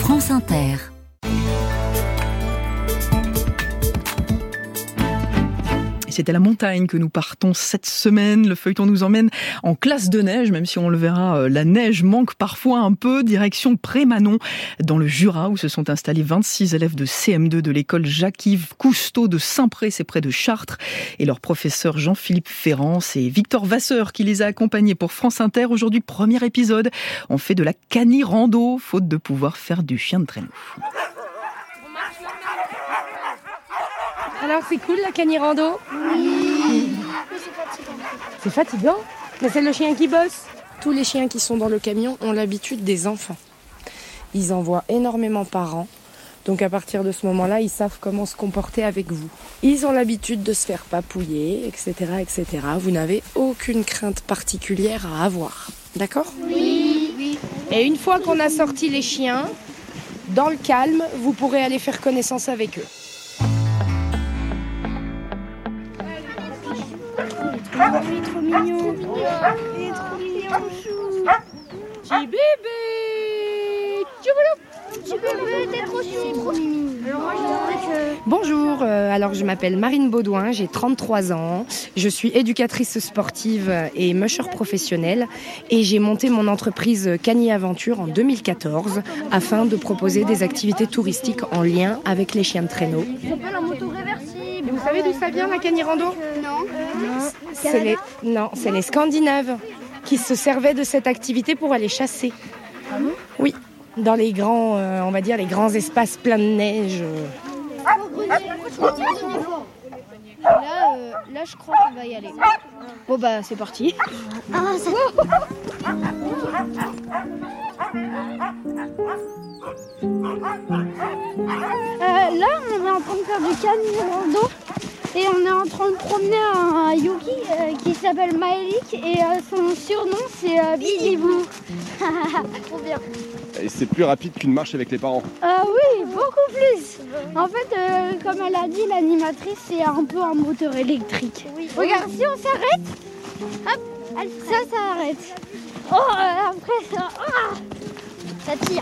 France Inter. C'est à la montagne que nous partons cette semaine. Le feuilleton nous emmène en classe de neige, même si on le verra, la neige manque parfois un peu. Direction Prémanon, dans le Jura, où se sont installés 26 élèves de CM2 de l'école Jacques-Yves Cousteau de Saint-Pré, c'est près de Chartres. Et leur professeur Jean-Philippe Ferrand, c'est Victor Vasseur qui les a accompagnés pour France Inter. Aujourd'hui, premier épisode, on fait de la cani-rando, faute de pouvoir faire du chien de traîneau. Alors, c'est cool la cani-rando ? Oui. C'est fatigant ? Mais c'est le chien qui bosse. Tous les chiens qui sont dans le camion ont l'habitude des enfants. Ils en voient énormément par an. Donc à partir de ce moment-là, ils savent comment se comporter avec vous. Ils ont l'habitude de se faire papouiller, etc., etc. Vous n'avez aucune crainte particulière à avoir. D'accord ? Oui. Et une fois qu'on a sorti les chiens, dans le calme, vous pourrez aller faire connaissance avec eux. Il est trop mignon. Il est trop mignon, chou. Petit bébé. Petit bébé, t'es trop chou. Alors moi, je dirais que... Bonjour, alors je m'appelle Marine Baudouin, j'ai 33 ans. Je suis éducatrice sportive et musher professionnelle. Et j'ai monté mon entreprise Cani Aventure en 2014 afin de proposer des activités touristiques en lien avec les chiens de traîneau. Ça s'appelle un moto réversible. Et vous savez d'où ça vient la cani-rando ? Non. C'est les Scandinaves qui se servaient de cette activité pour aller chasser. Ah bon ? Oui, dans les grands, on va dire les grands espaces pleins de neige. Là, je crois qu'on va y aller. Bon bah, c'est parti. Là, on est en train de faire du cani-rando et on est en train de promener un Yuki qui s'appelle Maëlik et son surnom c'est Bidibou. Trop bien. Et c'est plus rapide qu'une marche avec les parents. Oui, beaucoup plus. En fait, comme elle a dit, l'animatrice, c'est un peu un moteur électrique. Oui. Regarde, si on s'arrête, hop, ça arrête. Oh, après, ça tire.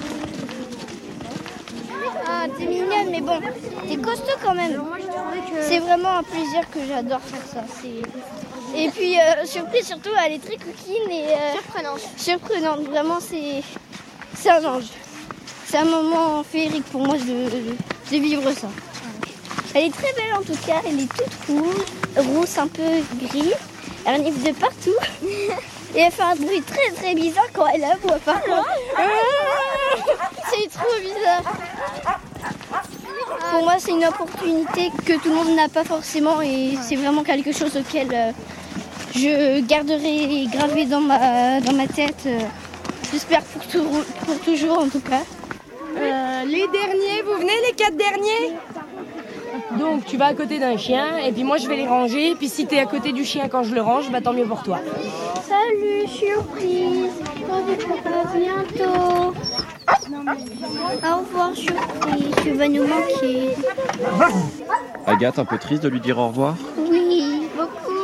Ah, t'es mignonne, mais bon, t'es costaud quand même. C'est vraiment un plaisir que j'adore faire ça. Et puis, surprise, surtout, elle est très coquine et surprenante. Vraiment, c'est un ange. C'est un moment féerique pour moi de vivre ça. Elle est très belle en tout cas, elle est toute rousse, un peu gris. Elle renifle de partout. Et elle fait un bruit très très bizarre quand elle aboie par contre. C'est trop bizarre. Pour moi, c'est une opportunité que tout le monde n'a pas forcément et c'est vraiment quelque chose auquel je garderai gravé dans ma tête. J'espère pour toujours en tout cas. Les derniers, vous venez les 4 derniers ? Donc tu vas à côté d'un chien et puis moi je vais les ranger. Puis si t'es à côté du chien quand je le range, bah tant mieux pour toi. Salut, surprise. À bientôt. Au revoir, surprise. Tu vas nous manquer. Agathe, un peu triste de lui dire au revoir ? Oui, beaucoup.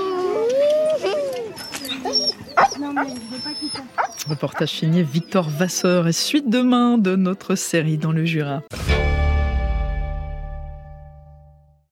Reportage signé Victor Vasseur et suite demain de notre série dans le Jura.